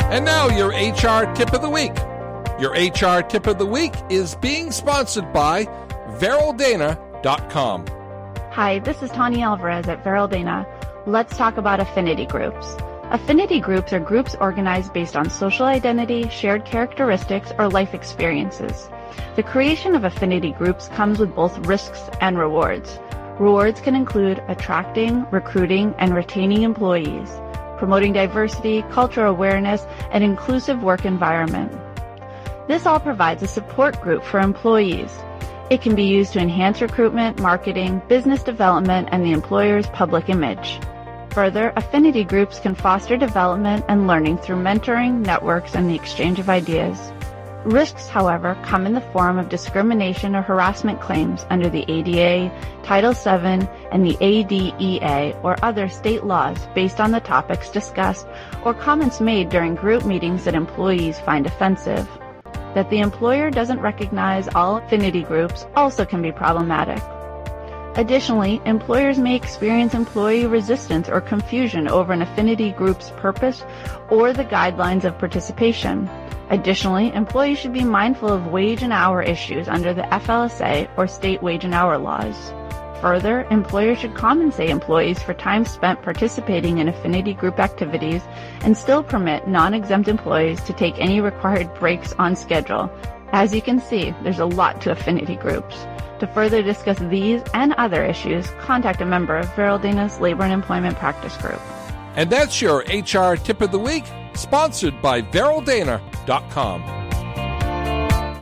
And now your HR Tip of the Week. Your HR Tip of the Week is being sponsored by VerylDana.com. Hi, this is Tani Alvarez at VerylDana. Let's talk about affinity groups. Affinity groups are groups organized based on social identity, shared characteristics, or life experiences. The creation of affinity groups comes with both risks and rewards. Rewards can include attracting, recruiting, and retaining employees, promoting diversity, cultural awareness, and inclusive work environment. This all provides a support group for employees. It can be used to enhance recruitment, marketing, business development, and the employer's public image. Further, affinity groups can foster development and learning through mentoring, networks, and the exchange of ideas. Risks, however, come in the form of discrimination or harassment claims under the ADA, Title VII, and the ADEA, or other state laws based on the topics discussed or comments made during group meetings that employees find offensive. That the employer doesn't recognize all affinity groups also can be problematic. Additionally, employers may experience employee resistance or confusion over an affinity group's purpose or the guidelines of participation. Additionally, employees should be mindful of wage and hour issues under the FLSA or state wage and hour laws. Further, employers should compensate employees for time spent participating in affinity group activities and still permit non-exempt employees to take any required breaks on schedule. As you can see, there's a lot to affinity groups. To further discuss these and other issues, contact a member of VerylDana's Labor and Employment Practice Group. And that's your HR Tip of the Week, sponsored by VerylDana.com.